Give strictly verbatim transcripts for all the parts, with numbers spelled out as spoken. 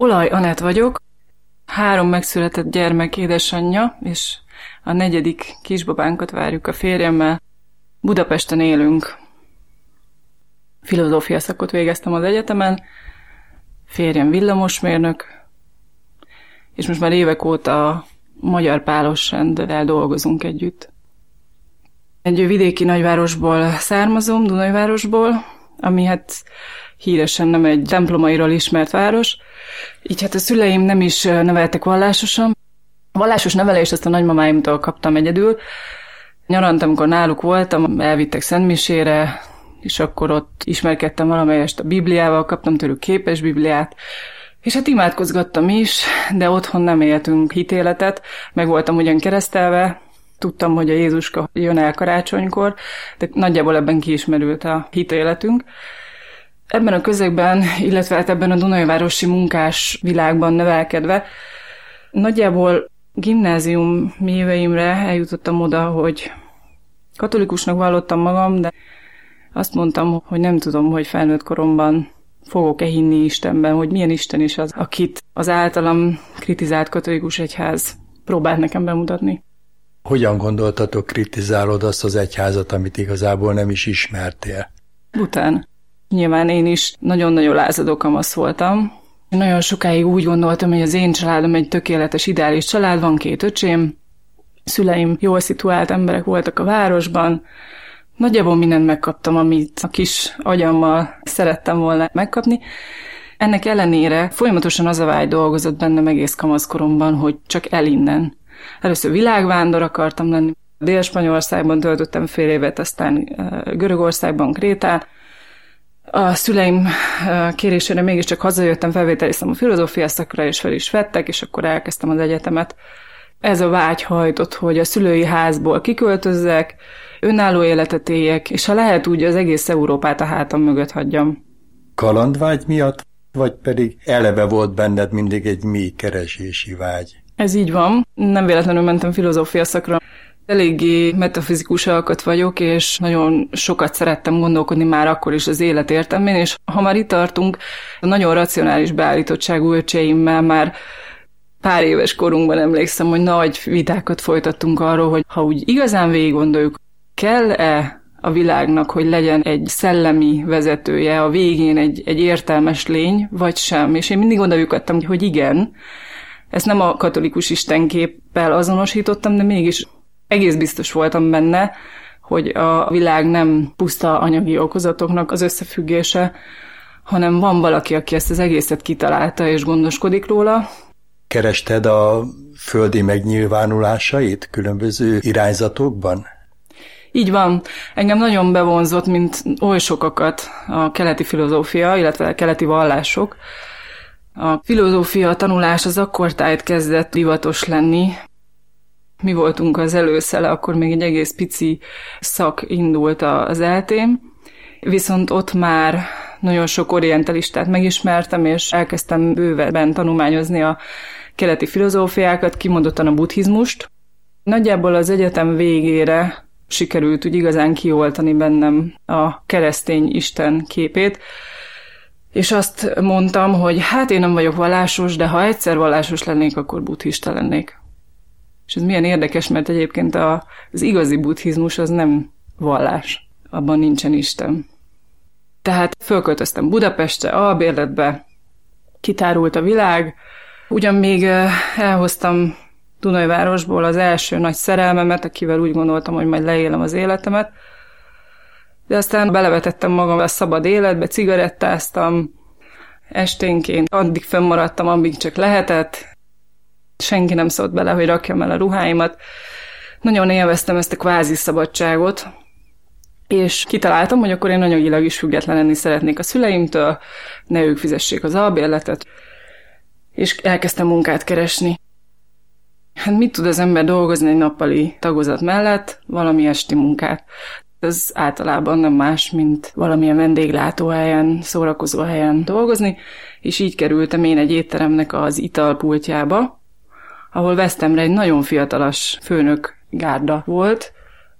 Olaj Anett vagyok, három megszületett gyermek édesanyja, és a negyedik kisbabánkat várjuk a férjemmel. Budapesten élünk. Filozófia szakot végeztem az egyetemen, férjem villamosmérnök, és most már évek óta a Magyar Pálos Renddel dolgozunk együtt. Egy vidéki nagyvárosból származom, Dunajvárosból, ami hát híresen nem egy templomairól ismert város. Így hát a szüleim nem is neveltek vallásosan. A vallásos nevelést azt a nagymamáimtól kaptam egyedül. Nyarant, amikor náluk voltam, elvittek szentmisére, és akkor ott ismerkedtem valamelyest a Bibliával, kaptam tőlük képes Bibliát, és hát imádkozgattam is, de otthon nem éltünk hitéletet, meg voltam ugyan keresztelve, tudtam, hogy a Jézuska jön el karácsonykor, de nagyjából ebben kiismerült a hitéletünk. Ebben a közegben, illetve hát ebben a dunajvárosi munkás világban nevelkedve, nagyjából gimnázium éveimre eljutottam oda, hogy katolikusnak vallottam magam, de azt mondtam, hogy nem tudom, hogy felnőtt koromban fogok-e hinni Istenben, hogy milyen Isten is az, akit az általam kritizált katolikus egyház próbált nekem bemutatni. Hogyan gondoltatok, kritizálod azt az egyházat, amit igazából nem is ismertél? Bután. Nyilván én is nagyon-nagyon lázadó kamasz voltam. Nagyon sokáig úgy gondoltam, hogy az én családom egy tökéletes, ideális család, van két öcsém, szüleim jól szituált emberek voltak a városban, nagyjából mindent megkaptam, amit a kis agyammal szerettem volna megkapni. Ennek ellenére folyamatosan az a vágy dolgozott bennem egész kamaszkoromban, hogy csak el innen. Először világvándor akartam lenni. Dél-Spanyolországban töltöttem fél évet, aztán Görögországban, Krétán. A szüleim kérésére mégiscsak hazajöttem, felvételiztem a filozófia szakra, és fel is vettek, és akkor elkezdtem az egyetemet. Ez a vágy hajtott, hogy a szülői házból kiköltözzek, önálló életet éljek, és ha lehet úgy az egész Európát a hátam mögött hagyjam. Kalandvágy miatt, vagy pedig eleve volt benned mindig egy mély keresési vágy? Ez így van. Nem véletlenül mentem filozófia szakra. Eléggé metafizikus alkat vagyok, és nagyon sokat szerettem gondolkodni már akkor is az élet értelmén, és ha már itt tartunk, a nagyon racionális beállítottságú öcseimmel már pár éves korunkban emlékszem, hogy nagy vitákat folytattunk arról, hogy ha úgy igazán végig gondoljuk, kell-e a világnak, hogy legyen egy szellemi vezetője, a végén egy, egy értelmes lény, vagy sem. És én mindig oda lyukadtam, hogy igen. Ezt nem a katolikus istenképpel azonosítottam, de mégis egész biztos voltam benne, hogy a világ nem puszta anyagi okozatoknak az összefüggése, hanem van valaki, aki ezt az egészet kitalálta és gondoskodik róla. Kerested a földi megnyilvánulásait különböző irányzatokban? Így van. Engem nagyon bevonzott, mint oly sokakat a keleti filozófia, illetve a keleti vallások. A filozófia tanulás az akkortájt kezdett divatos lenni. Mi voltunk az előszele, akkor még egy egész pici szak indult az eltém, viszont ott már nagyon sok orientalistát megismertem, és elkezdtem bővebben tanulmányozni a keleti filozófiákat, kimondottan a buddhizmust. Nagyjából az egyetem végére sikerült úgy igazán kioltani bennem a keresztény Isten képét, és azt mondtam, hogy hát én nem vagyok vallásos, de ha egyszer vallásos lennék, akkor buddhista lennék. És ez milyen érdekes, mert egyébként az igazi buddhizmus az nem vallás, abban nincsen Isten. Tehát fölköltöztem Budapestre, albérletbe, kitárult a világ, ugyan még elhoztam Dunajvárosból az első nagy szerelmemet, akivel úgy gondoltam, hogy majd leélem az életemet, de aztán belevetettem magam a szabad életbe, cigarettáztam, esténként addig fönnmaradtam, amíg csak lehetett, senki nem szólt bele, hogy rakjam el a ruháimat. Nagyon élveztem ezt a kvázi szabadságot, és kitaláltam, hogy akkor én anyagilag is független lenni szeretnék a szüleimtől, ne ők fizessék az albérletet, és elkezdtem munkát keresni. Hát mit tud az ember dolgozni egy nappali tagozat mellett? Valami esti munkát. Ez általában nem más, mint valamilyen vendéglátóhelyen, szórakozóhelyen dolgozni, és így kerültem én egy étteremnek az italpultjába, ahol Vesztemre egy nagyon fiatalos főnök gárda volt,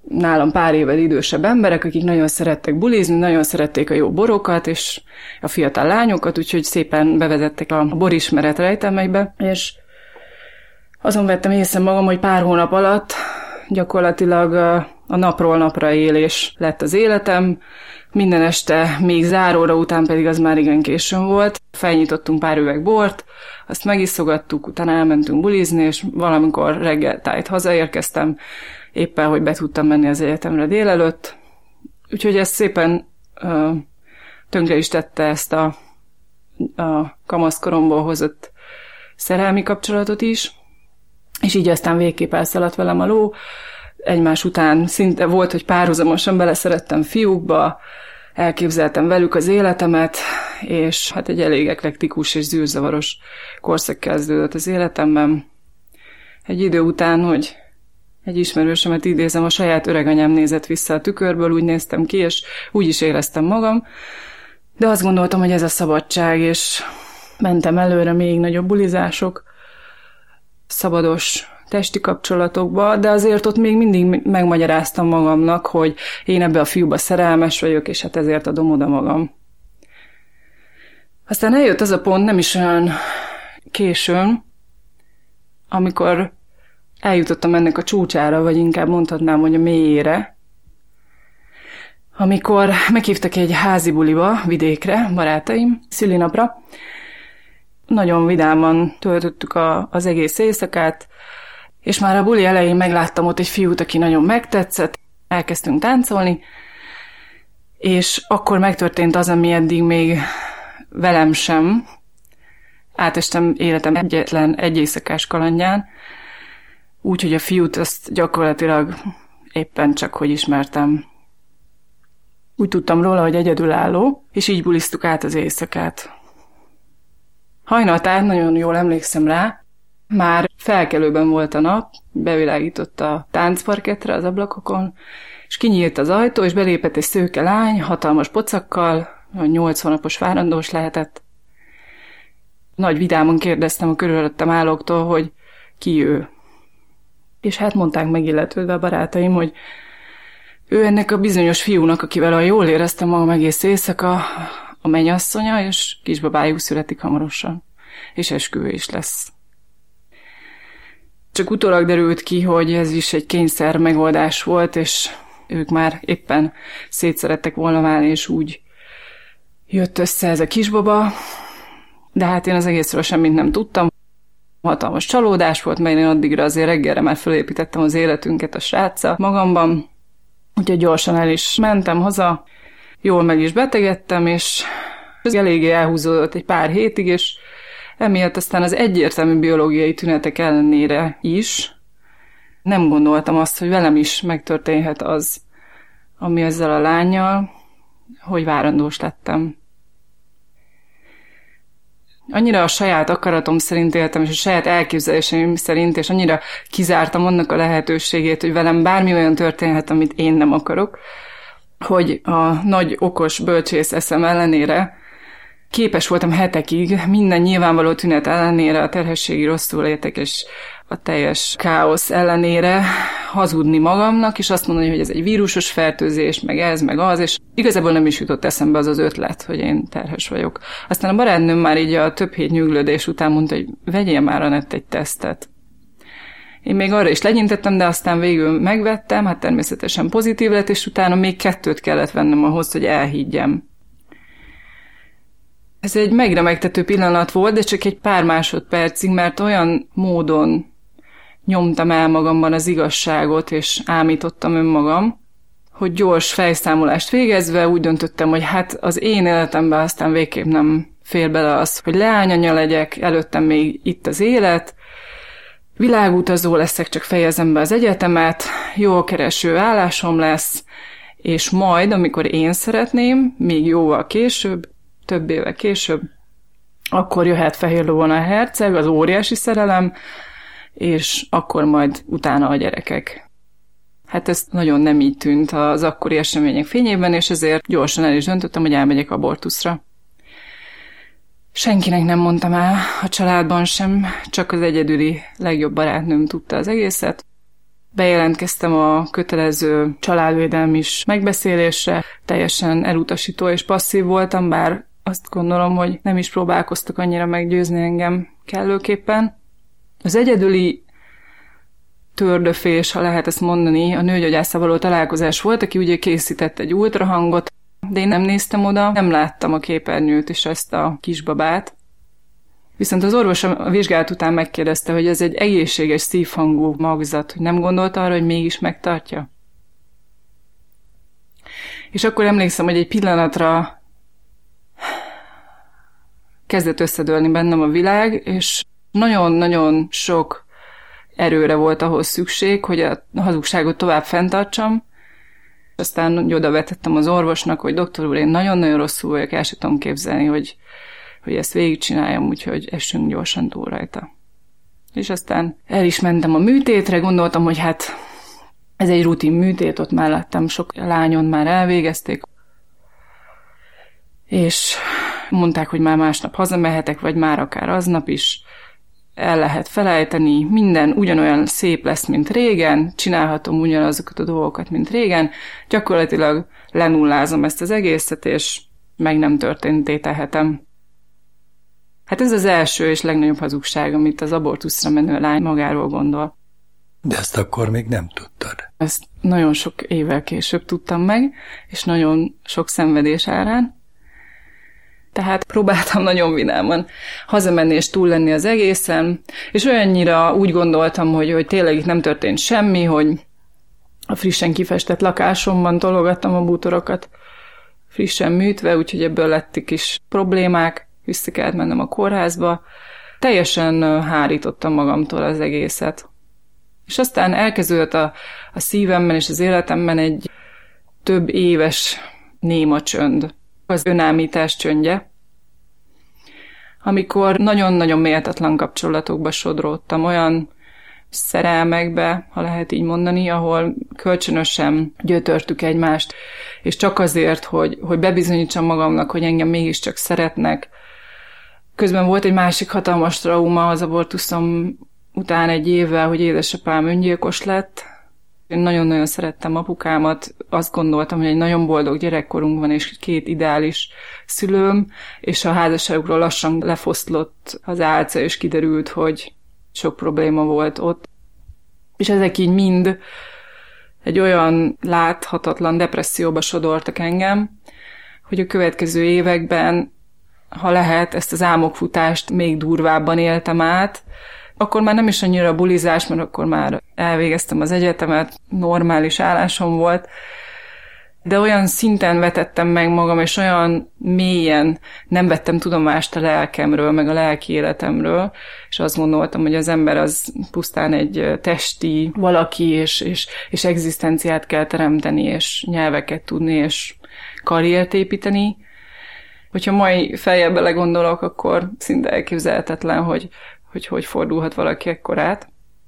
nálam pár évvel idősebb emberek, akik nagyon szerettek bulizni, nagyon szerették a jó borokat, és a fiatal lányokat, úgyhogy szépen bevezettek a borismeret rejtelmeibe, és azon vettem észre magam, hogy pár hónap alatt gyakorlatilag a napról napra élés lett az életem, minden este, még záróra után pedig az már igen későn volt. Felnyitottunk pár üveg bort, azt megiszogattuk, utána elmentünk bulizni, és valamikor reggel tájt hazaérkeztem, éppen, hogy be tudtam menni az egyetemre délelőtt. Úgyhogy ez szépen uh, tönkre is tette ezt a, a kamaszkoromból hozott szerelmi kapcsolatot is, és így aztán végképp elszaladt velem a ló. Egymás után szinte volt, hogy párhuzamosan beleszerettem fiúkba, elképzeltem velük az életemet, és hát egy elég eklektikus és zűrzavaros korszak kezdődött az életemben. Egy idő után, hogy egy ismerősömet idézem, a saját öreganyám nézett vissza a tükörből, úgy néztem ki, és úgy is éreztem magam, de azt gondoltam, hogy ez a szabadság, és mentem előre még nagyobb bulizások, szabados testi kapcsolatokba, de azért ott még mindig megmagyaráztam magamnak, hogy én ebbe a fiúba szerelmes vagyok, és hát ezért adom oda magam. Aztán eljött az a pont, nem is olyan későn, amikor eljutottam ennek a csúcsára, vagy inkább mondhatnám, hogy a mélyére, amikor meghívtak egy házi buliba, vidékre, barátaim, szülinapra. Nagyon vidáman töltöttük a, az egész éjszakát, és már a buli elején megláttam ott egy fiút, aki nagyon megtetszett, elkezdtünk táncolni, és akkor megtörtént az, ami eddig még velem sem. Átestem életem egyetlen egy éjszakás kalandján, úgyhogy a fiút azt gyakorlatilag éppen csak hogy ismertem. Úgy tudtam róla, hogy egyedülálló, és így buliztuk át az éjszakát. Hajnaltán nagyon jól emlékszem rá, már felkelőben volt a nap, bevilágított a táncparkettre az ablakokon, és kinyílt az ajtó, és belépett egy szőke lány, hatalmas pocakkal, nyolc hónapos várandós lehetett. Nagy vidámon kérdeztem a körülöttem állóktól, hogy ki ő. És hát mondták megilletődve a barátaim, hogy ő ennek a bizonyos fiúnak, akivel a jól éreztem magam egész éjszaka, a mennyasszonya, és kisbabájuk születik hamarosan, és esküvő is lesz. Csak utólag derült ki, hogy ez is egy kényszer megoldás volt, és ők már éppen szétszerettek volna válni, és úgy jött össze ez a kisbaba, de hát én az egészről semmit nem tudtam. Hatalmas csalódás volt, mert én addigra azért reggelre már felépítettem az életünket a sráccal magamban, úgyhogy gyorsan el is mentem haza, jól meg is betegedtem, és ez eléggé elhúzódott egy pár hétig, és emiatt aztán az egyértelmű biológiai tünetek ellenére is nem gondoltam azt, hogy velem is megtörténhet az, ami ezzel a lánnyal, hogy várandós lettem. Annyira a saját akaratom szerint éltem, és a saját elképzeléseim szerint, és annyira kizártam annak a lehetőségét, hogy velem bármi olyan történhet, amit én nem akarok, hogy a nagy okos bölcsész eszem ellenére képes voltam hetekig, minden nyilvánvaló tünet ellenére, a terhességi rosszullétek és a teljes káosz ellenére hazudni magamnak, és azt mondani, hogy ez egy vírusos fertőzés, meg ez, meg az, és igazából nem is jutott eszembe az az ötlet, hogy én terhes vagyok. Aztán a barátnőm már így a több hét nyüglődés után mondta, hogy vegyél már, Anett, egy tesztet. Én még arra is legyintettem, de aztán végül megvettem, hát természetesen pozitív lett, és utána még kettőt kellett vennem ahhoz, hogy elhiggyem. Ez egy megremegtető pillanat volt, de csak egy pár másodpercig, mert olyan módon nyomtam el magamban az igazságot, és ámítottam önmagam, hogy gyors fejszámolást végezve úgy döntöttem, hogy hát az én életemben aztán végképp nem fér bele az, hogy leányanya legyek, előttem még itt az élet, világutazó leszek, csak fejezem be az egyetemet, jól kereső állásom lesz, és majd, amikor én szeretném, még jóval később, több éve később, akkor jöhet Fehér Lovon a herceg, az óriási szerelem, és akkor majd utána a gyerekek. Hát ez nagyon nem így tűnt az akkori események fényében, és ezért gyorsan el is döntöttem, hogy elmegyek abortuszra. Senkinek nem mondtam el, a családban sem, csak az egyedüli legjobb barátnőm tudta az egészet. Bejelentkeztem a kötelező családvédelmi megbeszélésre, teljesen elutasító és passzív voltam, bár azt gondolom, hogy nem is próbálkoztak annyira meggyőzni engem kellőképpen. Az egyedüli tördöfés, ha lehet ezt mondani, a nőgyógyásszal való találkozás volt, aki ugye készített egy ultrahangot, de én nem néztem oda, nem láttam a képernyőt és ezt a kisbabát. Viszont az orvos a vizsgálat után megkérdezte, hogy ez egy egészséges szívhangú magzat, hogy nem gondolta arra, hogy mégis megtartja. És akkor emlékszem, hogy egy pillanatra kezdett összedőlni bennem a világ, és nagyon-nagyon sok erőre volt ahhoz szükség, hogy a hazugságot tovább fenntartsam. Aztán oda vetettem az orvosnak, hogy doktor úr, én nagyon-nagyon rosszul vagyok, el sem tudom képzelni, hogy, hogy ezt végigcsináljam, úgyhogy essünk gyorsan túl rajta. És aztán el is mentem a műtétre, gondoltam, hogy hát ez egy rutin műtét, ott már láttam, sok lányon már elvégezték, és mondták, hogy már másnap hazamehetek, vagy már akár aznap is, el lehet felejteni, minden ugyanolyan szép lesz, mint régen, csinálhatom ugyanazokat a dolgokat, mint régen, gyakorlatilag lenullázom ezt az egészet, és meg nem történté tehetem. Hát ez az első és legnagyobb hazugság, amit az abortuszra menő lány magáról gondol. De ezt akkor még nem tudtad. Ezt nagyon sok évvel később tudtam meg, és nagyon sok szenvedés árán. Tehát próbáltam nagyon vidáman hazamenni és túl lenni az egészen, és olyannyira úgy gondoltam, hogy, hogy tényleg itt nem történt semmi, hogy a frissen kifestett lakásomban tologattam a bútorokat frissen műtve, úgyhogy ebből lettek is problémák, vissza kellett mennem a kórházba. Teljesen hárítottam magamtól az egészet. És aztán elkezdődött a, a szívemben és az életemben egy több éves néma csönd. Az önállítás csöndje, amikor nagyon-nagyon méltatlan kapcsolatokba sodródtam, olyan szerelmekbe, ha lehet így mondani, ahol kölcsönösen gyötörtük egymást, és csak azért, hogy, hogy bebizonyítsam magamnak, hogy engem mégiscsak szeretnek. Közben volt egy másik hatalmas trauma az abortuszom után egy évvel, hogy édesapám öngyilkos lett. Én nagyon-nagyon szerettem apukámat, azt gondoltam, hogy egy nagyon boldog gyerekkorunk van, és két ideális szülőm, és a házasságukról lassan lefoszlott az álca, és kiderült, hogy sok probléma volt ott. És ezek így mind egy olyan láthatatlan depresszióba sodortak engem, hogy a következő években, ha lehet, ezt az álmokfutást még durvábban éltem át. Akkor már nem is annyira a bulizás, mert akkor már elvégeztem az egyetemet, normális állásom volt, de olyan szinten vetettem meg magam, és olyan mélyen nem vettem tudomást a lelkemről, meg a lelki életemről, és azt gondoltam, hogy az ember az pusztán egy testi valaki, és, és, és egzisztenciát kell teremteni, és nyelveket tudni, és karriert építeni. Hogyha mai fejjel belegondolok, akkor szinte elképzelhetetlen, hogy hogy hogy fordulhat valaki ekkorát.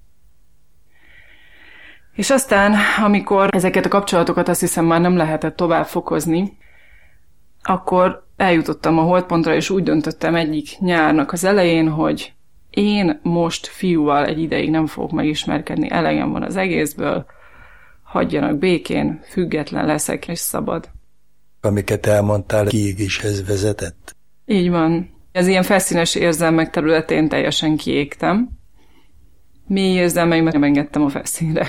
És aztán, amikor ezeket a kapcsolatokat azt hiszem már nem lehetett tovább fokozni, akkor eljutottam a holdpontra, és úgy döntöttem egyik nyárnak az elején, hogy én most fiúval egy ideig nem fogok megismerkedni, elegem van az egészből, hagyjanak békén, független leszek és szabad. Amiket elmondtál, kiégéshez vezetett? Így van. Az ilyen felszínes érzelmek területén teljesen kiégtem. Mély érzelmeimet nem engedtem a felszínre.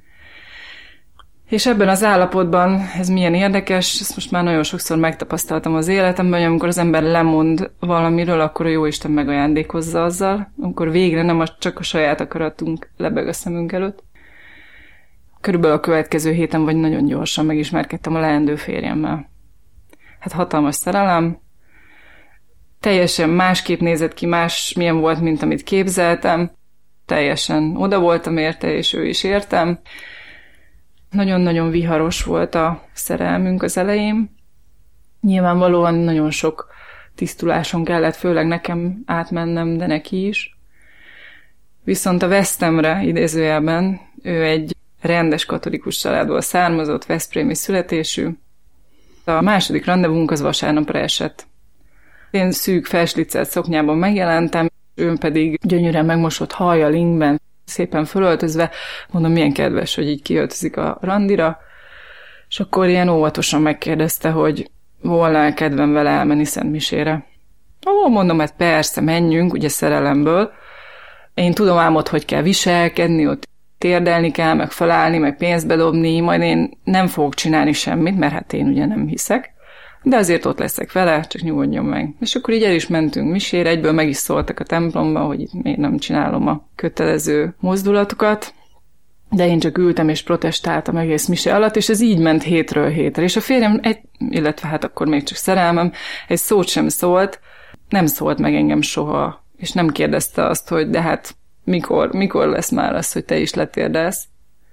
És ebben az állapotban, ez milyen érdekes, ezt most már nagyon sokszor megtapasztaltam az életemben, hogy amikor az ember lemond valamiről, akkor a Jóisten megajándékozza azzal, amikor végre nem csak a saját akaratunk lebeg a szemünk előtt. Körülbelül a következő héten, vagy nagyon gyorsan megismerkedtem a leendő férjemmel. Hát hatalmas szerelem, teljesen másképp nézett ki, más milyen volt, mint amit képzeltem. Teljesen oda voltam érte, és ő is értem. Nagyon-nagyon viharos volt a szerelmünk az elején. Nyilvánvalóan nagyon sok tisztuláson kellett, főleg nekem átmennem, de neki is. Viszont a Vesztemre, idézőjelben, ő egy rendes katolikus családból származott, veszprémi születésű. A második randevunk az vasárnapra esett. Én szűk felslicelt szoknyában megjelentem, ő pedig gyönyörűen megmosott hajjal, ingben, szépen fölöltözve, mondom, milyen kedves, hogy így kiöltözik a randira, és akkor ilyen óvatosan megkérdezte, hogy volna kedvem vele elmenni szentmisére. Ó, mondom, hát persze, menjünk, ugye szerelemből. Én tudom ám ott, hogy kell viselkedni, ott térdelni kell, meg felállni, meg pénzt bedobni, majd én nem fogok csinálni semmit, mert hát én ugye nem hiszek, de azért ott leszek vele, csak nyugodjon meg. És akkor így el is mentünk misére, egyből meg is szóltak a templomba, hogy itt még nem csinálom a kötelező mozdulatokat, de én csak ültem és protestáltam egész mise alatt, és ez így ment hétről hétre. És a férjem, egy, illetve hát akkor még csak szerelmem, egy szót sem szólt, nem szólt meg engem soha, és nem kérdezte azt, hogy de hát mikor, mikor lesz már az, hogy te is letérdelsz.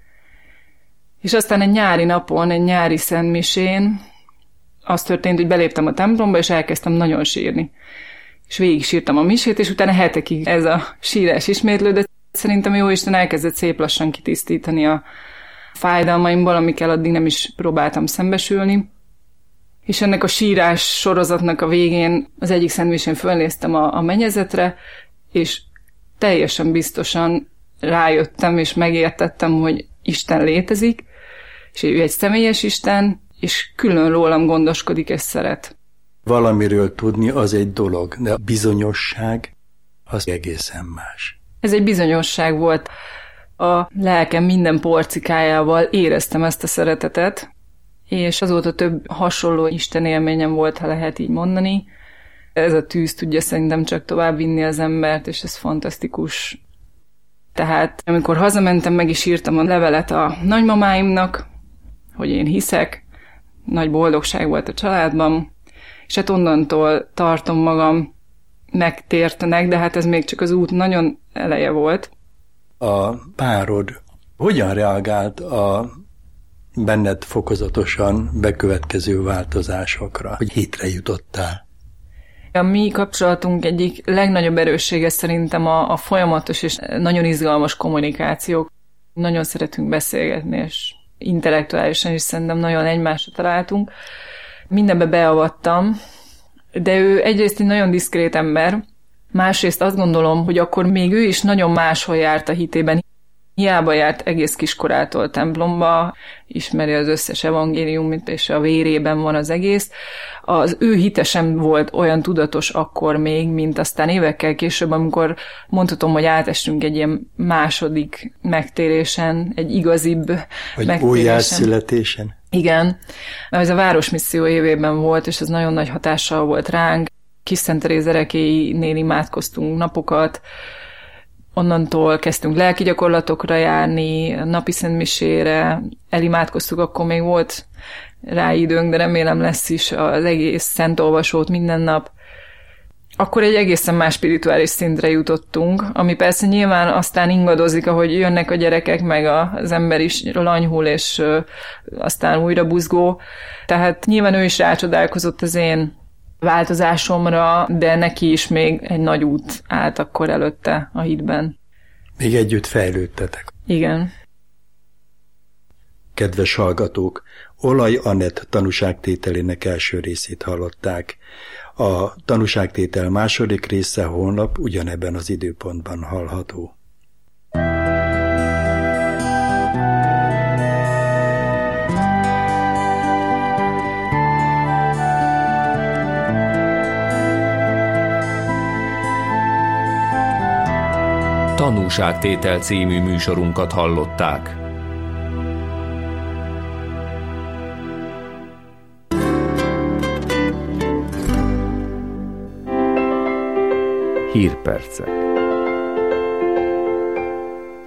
És aztán egy nyári napon, egy nyári szentmisén az történt, hogy beléptem a templomba, és elkezdtem nagyon sírni. És végig sírtam a misét, és utána hetekig ez a sírás ismétlődött. Szerintem Jóisten elkezdett szép lassan kitisztítani a fájdalmaimból, amikkel addig nem is próbáltam szembesülni. És ennek a sírás sorozatnak a végén az egyik szentmisén fölnéztem a, a mennyezetre, és teljesen biztosan rájöttem, és megértettem, hogy Isten létezik, és ő egy személyes Isten, és külön rólam gondoskodik és szeret. Valamiről tudni az egy dolog, de a bizonyosság az egészen más. Ez egy bizonyosság volt. A lelkem minden porcikájával éreztem ezt a szeretetet, és azóta több hasonló Isten élményem volt, ha lehet így mondani. Ez a tűz tudja szerintem csak tovább vinni az embert, és ez fantasztikus. Tehát amikor hazamentem, meg is írtam a levelet a nagymamáimnak, hogy én hiszek, nagy boldogság volt a családban, és hát onnantól tartom magam megtértenek, de hát ez még csak az út nagyon eleje volt. A párod hogyan reagált a benned fokozatosan bekövetkező változásokra, hogy hitre jutottál? A mi kapcsolatunk egyik legnagyobb erőssége szerintem a, a folyamatos és nagyon izgalmas kommunikációk. Nagyon szeretünk beszélgetni, és intellektuálisan is szerintem nagyon egymásra találtunk. Mindenbe beavattam, de ő egyrészt egy nagyon diszkrét ember, másrészt azt gondolom, hogy akkor még ő is nagyon máshol járt a hitében. Hiába járt egész kiskorától templomba, ismeri az összes evangéliumot, és a vérében van az egész. Az ő hite sem volt olyan tudatos akkor még, mint aztán évekkel később, amikor mondhatom, hogy átestünk egy ilyen második megtérésen, egy igazibb Vagy megtérésen. Újjászületésen. Igen, ez a városmisszió évében volt, és ez nagyon nagy hatással volt ránk. Kis Szent Teréz Erekéinél imádkoztunk napokat, onnantól kezdtünk lelki gyakorlatokra járni, napi szentmisére, elimádkoztuk, akkor még volt rá időnk, de remélem lesz is az egész szentolvasót minden nap. Akkor egy egészen más spirituális szintre jutottunk, ami persze nyilván aztán ingadozik, ahogy jönnek a gyerekek, meg az ember is lanyhul, és aztán újra buzgó. Tehát nyilván ő is rácsodálkozott az én változásomra, de neki is még egy nagy út állt akkor előtte a hitben. Még együtt fejlődtetek. Igen. Kedves hallgatók, Olaj Anett tanúságtételének első részét hallották. A tanúságtétel második része holnap ugyanebben az időpontban hallható. Tanúságtétel című műsorunkat hallották. Hírpercek.